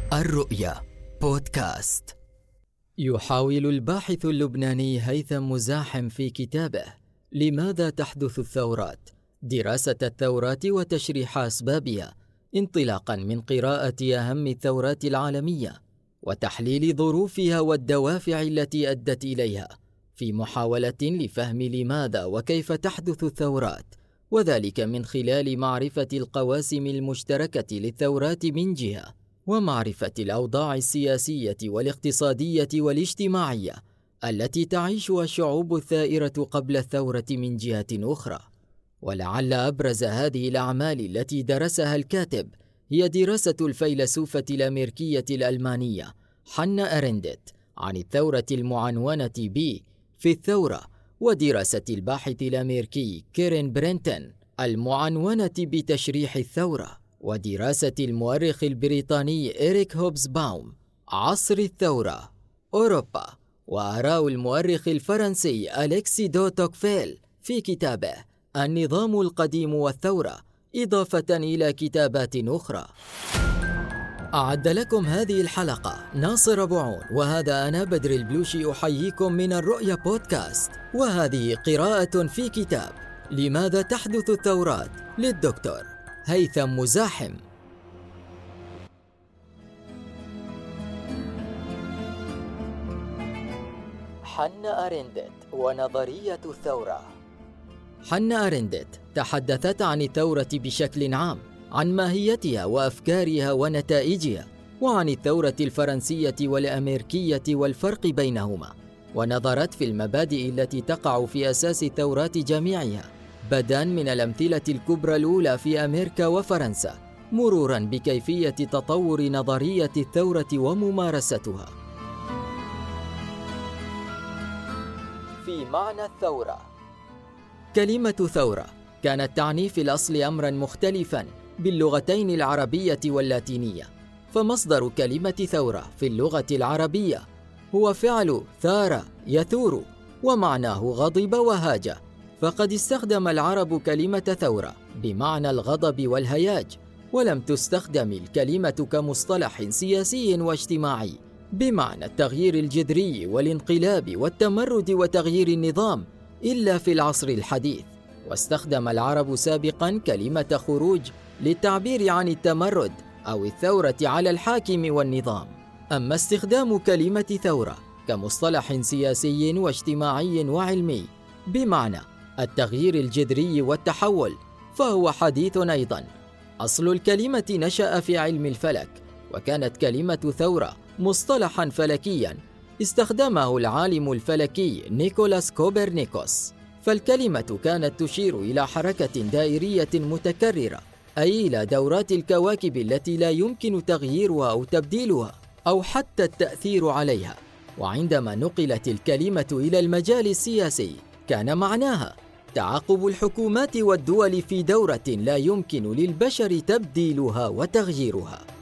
الرؤيا بودكاست. يحاول الباحث اللبناني هيثم مزاحم في كتابه لماذا تحدث الثورات دراسة الثورات وتشريح أسبابها، انطلاقا من قراءة أهم الثورات العالمية وتحليل ظروفها والدوافع التي أدت إليها، في محاولة لفهم لماذا وكيف تحدث الثورات، وذلك من خلال معرفة القواسم المشتركة للثورات من جهة، ومعرفة الأوضاع السياسية والاقتصادية والاجتماعية التي تعيشها الشعوب الثائرة قبل الثورة من جهة أخرى. ولعل أبرز هذه الأعمال التي درسها الكاتب هي دراسة الفيلسوفة الأمريكية الألمانية حنا أرندت عن الثورة المعنونة ب في الثورة، ودراسة الباحث الأمريكي كيرين برينتون المعنونة بتشريح الثورة، ودراسة المؤرخ البريطاني إريك هوبزباوم عصر الثورة أوروبا، وآراء المؤرخ الفرنسي أليكسي دو توكفيل في كتابه النظام القديم والثورة، إضافة إلى كتابات أخرى. أعد لكم هذه الحلقة ناصر بوعون، وهذا أنا بدر البلوشي أحييكم من الرؤيا بودكاست، وهذه قراءة في كتاب لماذا تحدث الثورات للدكتور هيثم مزاحم. حنا أرندت ونظرية الثورة. حنا أرندت تحدثت عن الثورة بشكل عام، عن ماهيتها وأفكارها ونتائجها، وعن الثورة الفرنسية والأمريكية والفرق بينهما، ونظرت في المبادئ التي تقع في أساس الثورات جميعها، بدءاً من الأمثلة الكبرى الأولى في أمريكا وفرنسا، مروراً بكيفية تطور نظرية الثورة وممارستها. في معنى الثورة. كلمة ثورة كانت تعني في الأصل أمراً مختلفاً باللغتين العربية واللاتينية، فمصدر كلمة ثورة في اللغة العربية هو فعل ثار يثور، ومعناه غضب وهاج، فقد استخدم العرب كلمة ثورة بمعنى الغضب والهياج، ولم تستخدم الكلمة كمصطلح سياسي واجتماعي بمعنى التغيير الجذري والانقلاب والتمرد وتغيير النظام إلا في العصر الحديث. واستخدم العرب سابقا كلمة خروج للتعبير عن التمرد أو الثورة على الحاكم والنظام. أما استخدام كلمة ثورة كمصطلح سياسي واجتماعي وعلمي بمعنى التغيير الجذري والتحول فهو حديث أيضا. أصل الكلمة نشأ في علم الفلك، وكانت كلمة ثورة مصطلحا فلكيا استخدمه العالم الفلكي نيكولاس كوبرنيكوس، فالكلمة كانت تشير إلى حركة دائرية متكررة، أي إلى دورات الكواكب التي لا يمكن تغييرها أو تبديلها أو حتى التأثير عليها. وعندما نقلت الكلمة إلى المجال السياسي كان معناها تعاقب الحكومات والدول في دورة لا يمكن للبشر تبديلها وتغييرها.